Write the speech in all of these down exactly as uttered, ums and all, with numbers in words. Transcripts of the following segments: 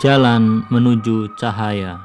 Jalan menuju cahaya.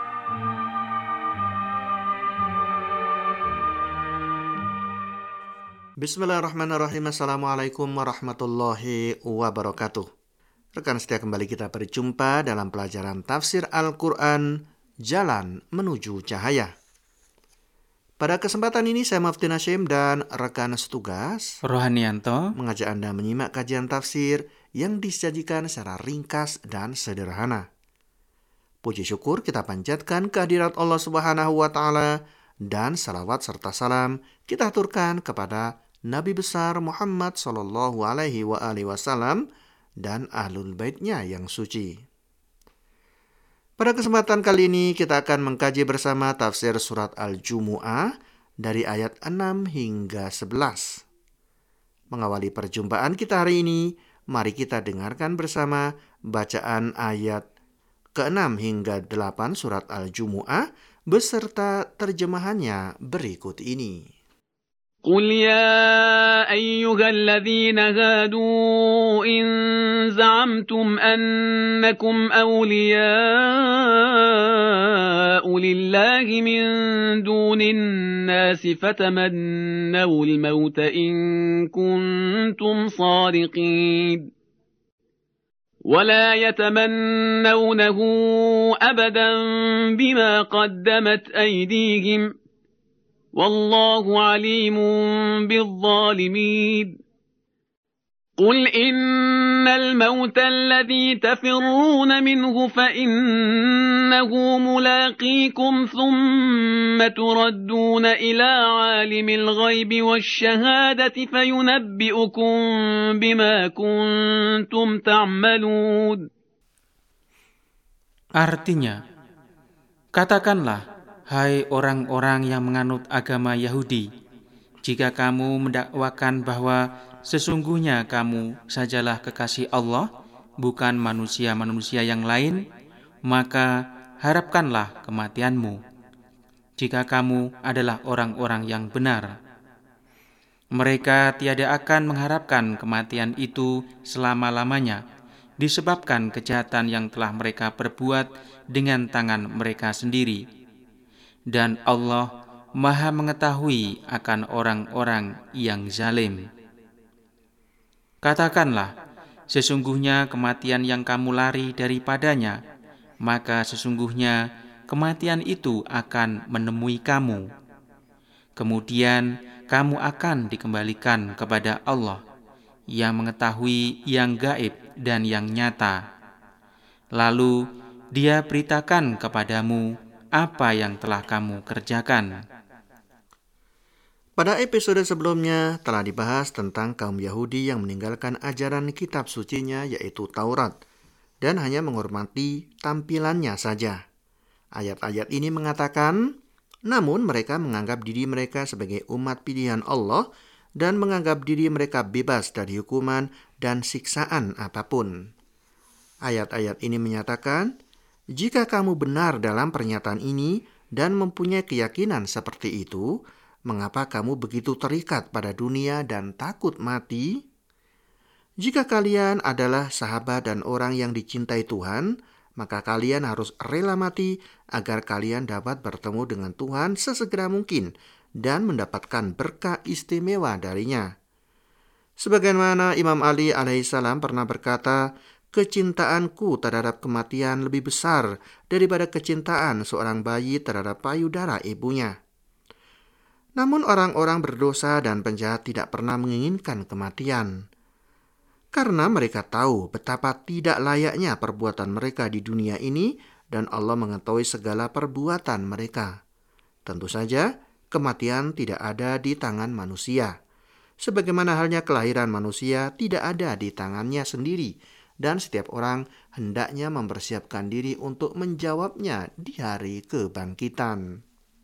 Bismillahirrahmanirrahim. Assalamualaikum warahmatullahi wabarakatuh. Rekan setia, kembali kita berjumpa dalam pelajaran tafsir Al-Quran Jalan Menuju Cahaya. Pada kesempatan ini saya Mufti Nasyim dan rekan setugas Rohanianto mengajak Anda menyimak kajian tafsir yang disajikan secara ringkas dan sederhana. Puji syukur kita panjatkan kehadirat Allah Subhanahu wa Ta'ala, dan salawat serta salam kita aturkan kepada Nabi besar Muhammad sallallahu alaihi wa alihi wasallam dan ahlul baitnya yang suci. Pada kesempatan kali ini kita akan mengkaji bersama tafsir surat Al-Jumu'ah dari ayat enam hingga sebelas. Mengawali perjumpaan kita hari ini, mari kita dengarkan bersama bacaan ayat keenam hingga delapan surat Al-Jumu'ah beserta terjemahannya berikut ini. قل يا أيها الذين هادوا إن زعمتم أنكم أولياء لله من دون الناس فتمنوا الموت إن كنتم صادقين ولا يتمنونه أبدا بما قدمت أيديهم والله عليم بالظالمين قل إن الموت الذي تفرون منه فإنه ملاقيكم ثم تردون إلى عالم الغيب والشهادة فينبئكم بما كنتم تعملون. Artinya, katakanlah, hai orang-orang yang menganut agama Yahudi, jika kamu mendakwakan bahwa sesungguhnya kamu sajalah kekasih Allah, bukan manusia-manusia yang lain, maka harapkanlah kematianmu, jika kamu adalah orang-orang yang benar. Mereka tiada akan mengharapkan kematian itu selama-lamanya, disebabkan kejahatan yang telah mereka perbuat dengan tangan mereka sendiri. Dan Allah Maha mengetahui akan orang-orang yang zalim. Katakanlah, sesungguhnya kematian yang kamu lari daripadanya, maka sesungguhnya kematian itu akan menemui kamu. Kemudian kamu akan dikembalikan kepada Allah yang mengetahui yang gaib dan yang nyata. Lalu Dia beritakan kepadamu apa yang telah kamu kerjakan. Pada episode sebelumnya telah dibahas tentang kaum Yahudi yang meninggalkan ajaran kitab sucinya, yaitu Taurat, dan hanya menghormati tampilannya saja. Ayat-ayat ini mengatakan, namun mereka menganggap diri mereka sebagai umat pilihan Allah dan menganggap diri mereka bebas dari hukuman dan siksaan apapun. Ayat-ayat ini menyatakan, jika kamu benar dalam pernyataan ini dan mempunyai keyakinan seperti itu, mengapa kamu begitu terikat pada dunia dan takut mati? Jika kalian adalah sahabat dan orang yang dicintai Tuhan, maka kalian harus rela mati agar kalian dapat bertemu dengan Tuhan sesegera mungkin dan mendapatkan berkah istimewa darinya. Sebagaimana Imam Ali alaihissalam pernah berkata, kecintaanku terhadap kematian lebih besar daripada kecintaan seorang bayi terhadap payudara ibunya. Namun orang-orang berdosa dan penjahat tidak pernah menginginkan kematian, karena mereka tahu betapa tidak layaknya perbuatan mereka di dunia ini dan Allah mengetahui segala perbuatan mereka. Tentu saja kematian tidak ada di tangan manusia, sebagaimana halnya kelahiran manusia tidak ada di tangannya sendiri, dan setiap orang hendaknya mempersiapkan diri untuk menjawabnya di hari kebangkitan.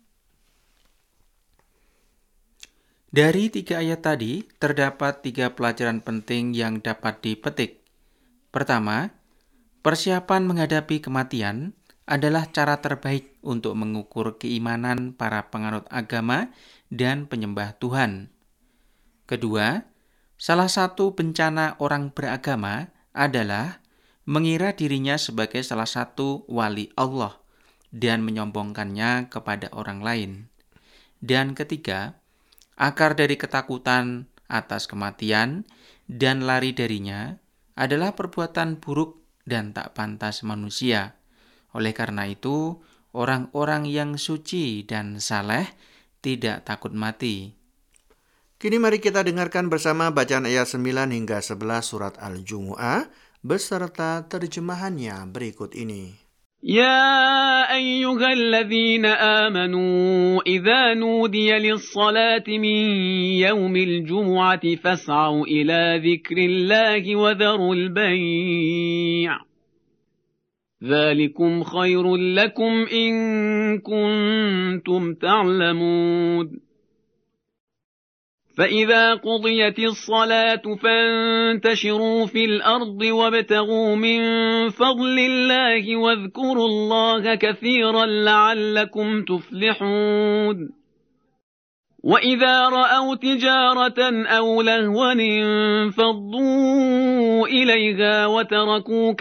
Dari tiga ayat tadi, terdapat tiga pelajaran penting yang dapat dipetik. Pertama, persiapan menghadapi kematian adalah cara terbaik untuk mengukur keimanan para penganut agama dan penyembah Tuhan. Kedua, salah satu bencana orang beragama adalah mengira dirinya sebagai salah satu wali Allah dan menyombongkannya kepada orang lain. Dan ketiga, akar dari ketakutan atas kematian dan lari darinya adalah perbuatan buruk dan tak pantas manusia. Oleh karena itu, orang-orang yang suci dan saleh tidak takut mati. Kini mari kita dengarkan bersama bacaan ayat sembilan hingga sebelas surat Al-Jumu'ah beserta terjemahannya berikut ini. يا أيها الذين آمنوا إذا نودي للصلاة من يوم الجمعة فاسعوا إلى ذكر الله وذروا البيع ذلكم خير لكم إن كنتم تعلمون فإذا قضيت الصلاة فانتشروا في الأرض وابتغوا من فضل الله واذكروا الله كثيرا لعلكم تفلحون وإذا رأوا تجارة أو لهوا انفضوا إليها وتركوك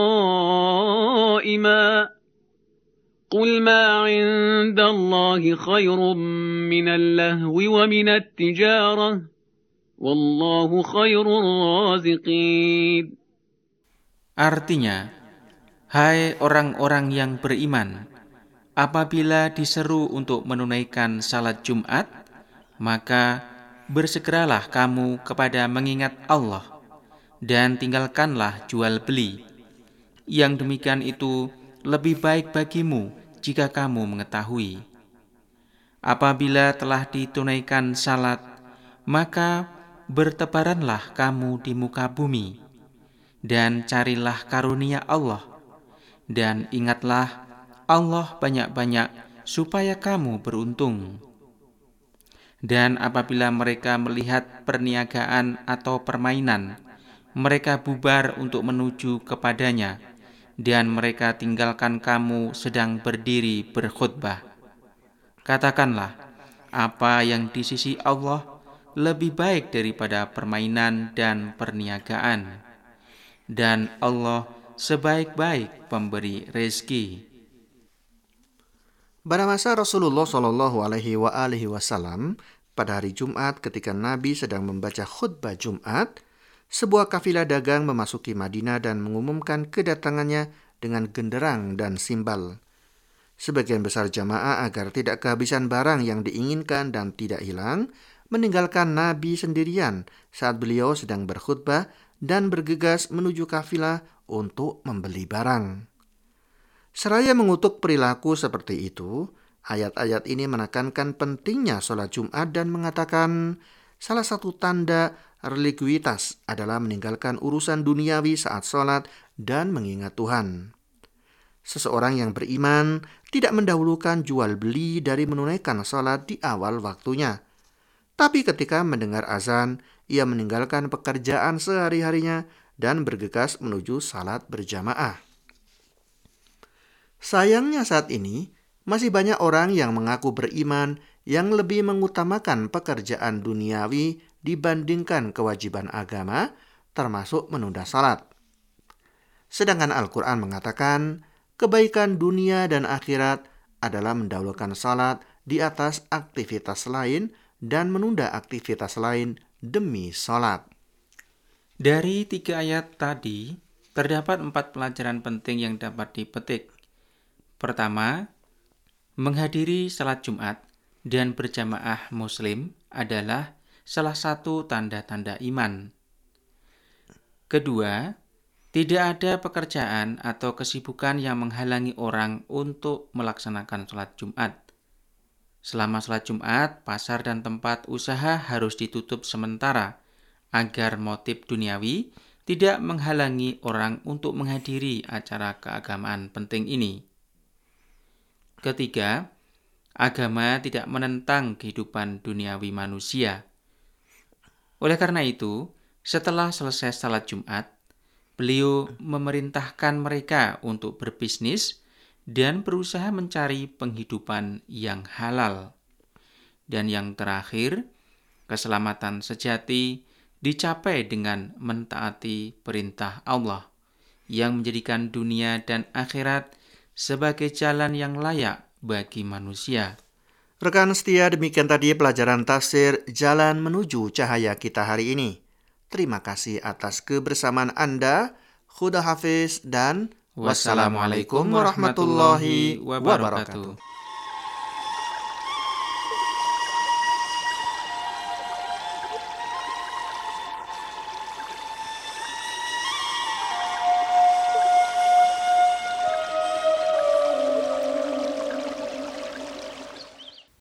قائما قل ما عند الله خير من اللهو ومن التجارة والله خير الرازقين. Artinya, hai orang-orang yang beriman, apabila diseru untuk menunaikan salat Jumat, maka bersegeralah kamu kepada mengingat Allah dan tinggalkanlah jual beli. Yang demikian itu lebih baik bagimu jika kamu mengetahui. Apabila telah ditunaikan salat, maka bertebaranlah kamu di muka bumi, dan carilah karunia Allah, dan ingatlah Allah banyak-banyak supaya kamu beruntung. Dan apabila mereka melihat perniagaan atau permainan, mereka bubar untuk menuju kepadanya, dan mereka tinggalkan kamu sedang berdiri berkhutbah. Katakanlah, apa yang di sisi Allah lebih baik daripada permainan dan perniagaan. Dan Allah sebaik-baik pemberi rezeki. Pada masa Rasulullah Shallallahu Alaihi Wasallam, pada hari Jumat ketika Nabi sedang membaca khutbah Jumat, sebuah kafilah dagang memasuki Madinah dan mengumumkan kedatangannya dengan genderang dan simbal. Sebagian besar jamaah agar tidak kehabisan barang yang diinginkan dan tidak hilang, meninggalkan Nabi sendirian saat beliau sedang berkhutbah dan bergegas menuju kafilah untuk membeli barang. Seraya mengutuk perilaku seperti itu, ayat-ayat ini menekankan pentingnya sholat Jumat dan mengatakan salah satu tanda religiusitas adalah meninggalkan urusan duniawi saat sholat dan mengingat Tuhan. Seseorang yang beriman tidak mendahulukan jual beli dari menunaikan sholat di awal waktunya. Tapi ketika mendengar azan, ia meninggalkan pekerjaan sehari-harinya dan bergegas menuju salat berjamaah. Sayangnya saat ini, masih banyak orang yang mengaku beriman yang lebih mengutamakan pekerjaan duniawi dibandingkan kewajiban agama, termasuk menunda salat. Sedangkan Al-Quran mengatakan, kebaikan dunia dan akhirat adalah mendahulukan salat di atas aktivitas lain dan menunda aktivitas lain demi salat. Dari tiga ayat tadi, terdapat empat pelajaran penting yang dapat dipetik. Pertama, menghadiri salat Jumat dan berjamaah muslim adalah salah satu tanda-tanda iman. Kedua, tidak ada pekerjaan atau kesibukan yang menghalangi orang untuk melaksanakan salat Jumat. Selama salat Jumat, pasar dan tempat usaha harus ditutup sementara agar motif duniawi tidak menghalangi orang untuk menghadiri acara keagamaan penting ini. Ketiga, agama tidak menentang kehidupan duniawi manusia. Oleh karena itu, setelah selesai salat Jumat, beliau memerintahkan mereka untuk berbisnis dan berusaha mencari penghidupan yang halal. Dan yang terakhir, keselamatan sejati dicapai dengan mentaati perintah Allah, yang menjadikan dunia dan akhirat sebagai jalan yang layak bagi manusia. Rekan setia, demikian tadi pelajaran tafsir Jalan Menuju Cahaya kita hari ini. Terima kasih atas kebersamaan Anda. Khuda hafiz dan wassalamualaikum warahmatullahi wabarakatuh.